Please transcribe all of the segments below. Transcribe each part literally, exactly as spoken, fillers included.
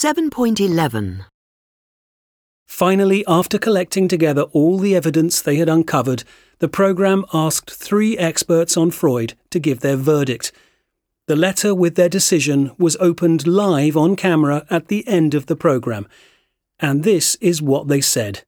seven point eleven. Finally, after collecting together all the evidence they had uncovered, the programme asked three experts on Freud to give their verdict. The letter with their decision was opened live on camera at the end of the programme. And this is what they said.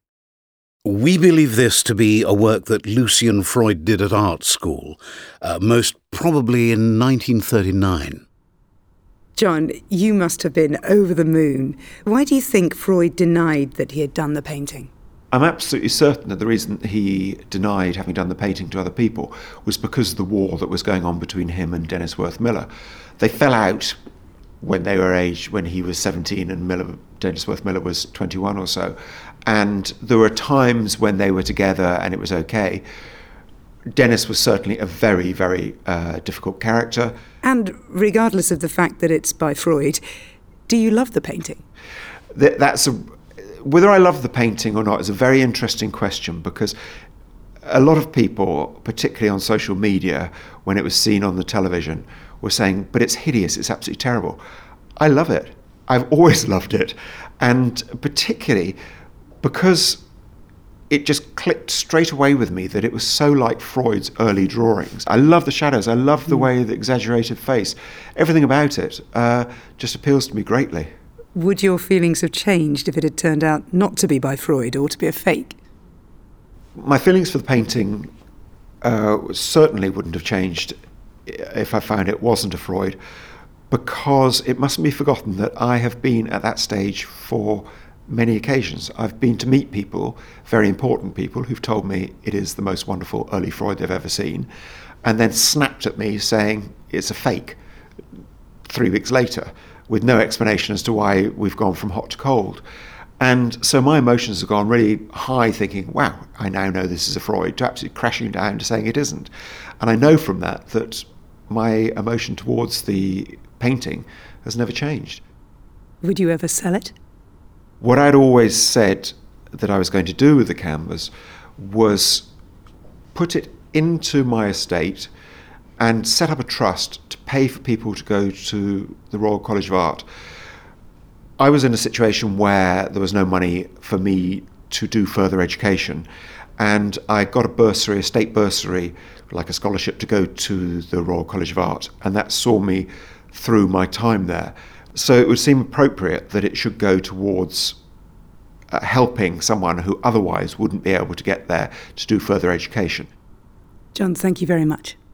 We believe this to be a work that Lucian Freud did at art school, uh, most probably in nineteen thirty-nine. John, you must have been over the moon. Why do you think Freud denied that he had done the painting? I'm absolutely certain that the reason he denied having done the painting to other people was because of the war that was going on between him and Dennis Worth Miller. They fell out when they were aged, when he was seventeen and Miller, Dennis Worth Miller was twenty-one or so. And there were times when they were together and it was okay. Dennis was certainly a very, very uh, difficult character. And regardless of the fact that it's by Freud, do you love the painting? Th- that's a, whether I love the painting or not is a very interesting question, because a lot of people, particularly on social media, when it was seen on the television, were saying, but it's hideous, it's absolutely terrible. I love it. I've always loved it. And particularly because it just clicked straight away with me that it was so like Freud's early drawings. I love the shadows. I love the way the exaggerated face. Everything about it uh, just appeals to me greatly. Would your feelings have changed if it had turned out not to be by Freud or to be a fake? My feelings for the painting uh, certainly wouldn't have changed if I found it wasn't a Freud, because it mustn't be forgotten that I have been at that stage for many occasions. I've been to meet people, very important people, who've told me it is the most wonderful early Freud they've ever seen, and then snapped at me saying it's a fake three weeks later, with no explanation as to why we've gone from hot to cold. And so my emotions have gone really high, thinking, wow, I now know this is a Freud, to absolutely crashing down to saying it isn't. And I know from that that my emotion towards the painting has never changed. Would you ever sell it? What I'd always said that I was going to do with the canvas was put it into my estate and set up a trust to pay for people to go to the Royal College of Art. I was in a situation where there was no money for me to do further education, and I got a bursary, a state bursary, like a scholarship, to go to the Royal College of Art, and that saw me through my time there. So it would seem appropriate that it should go towards uh, helping someone who otherwise wouldn't be able to get there to do further education. John, thank you very much.